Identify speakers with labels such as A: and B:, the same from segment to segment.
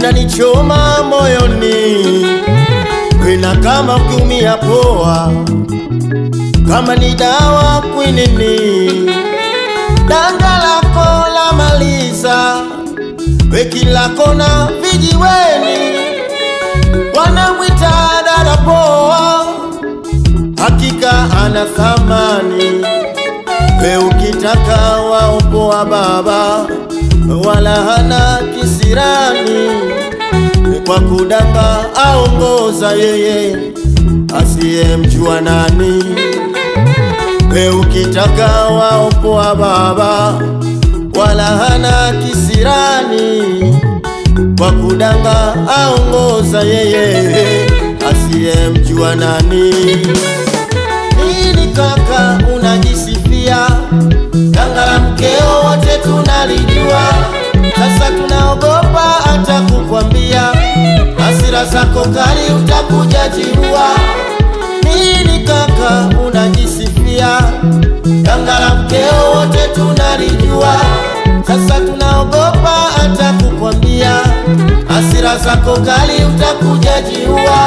A: inanichoma moyoni. Wena kama ukiumia poa, kama ni dawa kwinini. Danga lako la maliza, weki lako na vijiweni. Wanamwita dada poa, hakika ana thamani. We ukitaka waopoa baba, wala hana kisirani. Kwa kudanga aongoza yeye, asiyemjua nani. We ukitaka waopoa baba, wala hana kisirani. Kwa kudanga aongoza yeye, asiyemjua nani. Nini kaka unajisifia? Danga la mkeo wote tunalijua. Sasa tunaogopa hata kukwambia, hasira zako kali utakuja jiua. Nini kaka unajisifia? Danga la mkeo wote tunalijua. Sasa tunaogopa hata kukwambia, hasira zako kali utakuja jiua.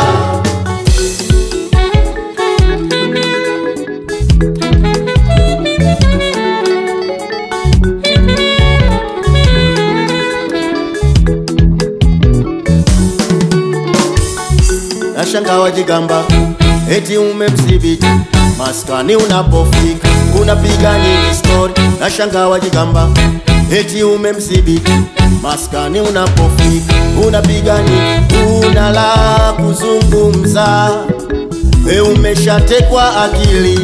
A: Nashanga wajigamba eti umemsibiti, maskani unapofika unapiga nini story. Nashanga wajigamba eti umemsibiti, maskani unapofika unapiga nini. Unala kuzungumza, umeshatekwa akili.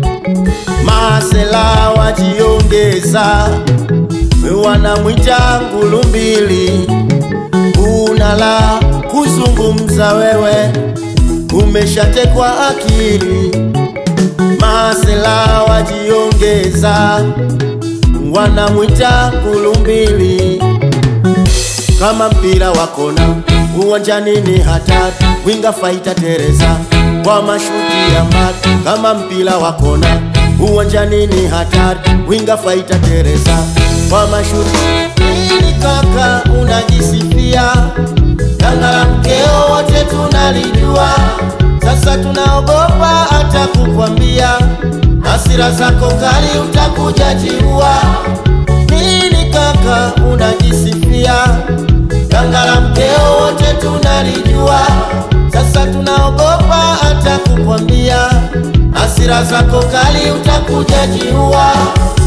A: Masela wajiongeza, wanamwita ngulumbili. Unala kuzungumza wewe, umeshatekwa akili. Masela wajiongeza, wanamwita ngulumbili. Kama mpira wa kona uwanjani ni hatari, winga fighter Teresa kwa mashuti ya mati. Kama mpira wa kona uwanjani ni hatari, winga fighter Teresa kwa mashuti. Nini kaka unajisifia? Danga la mkeo wote tunalijua. Sasa tunaogopa hata kukwambia, hasira zako kali utakuja jiua. Nini kaka unajisifia? Danga la mkeo wote tunalijua. Sasa tunaogopa hata kukwambia, hasira zako kali utakuja jiua.